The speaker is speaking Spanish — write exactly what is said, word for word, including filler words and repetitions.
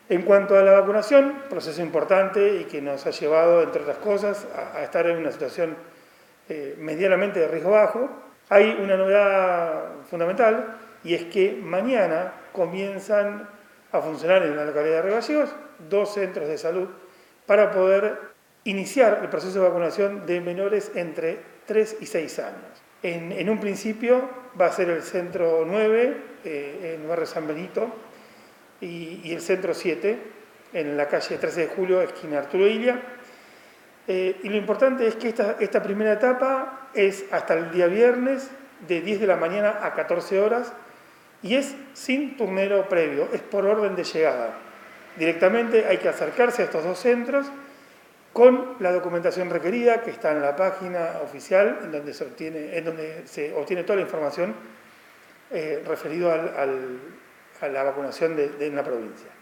En cuanto a la vacunación, proceso importante y que nos ha llevado, entre otras cosas, a, a estar en una situación eh, medianamente de riesgo bajo, hay una novedad fundamental y es que mañana comienzan a funcionar en la localidad de Río Gallegos dos centros de salud para poder iniciar el proceso de vacunación de menores entre tres y seis años. En, en un principio va a ser el centro nueve, eh, en el barrio San Benito, y, y el centro siete, en la calle trece de julio, esquina Arturo Illia. Eh, y lo importante es que esta, esta primera etapa es hasta el día viernes, de diez de la mañana a catorce horas, y es sin turnero previo, es por orden de llegada. Directamente hay que acercarse a estos dos centros con la documentación requerida, que está en la página oficial, en donde se obtiene, en donde se obtiene toda la información eh, referido al, al, a la vacunación de, de una provincia.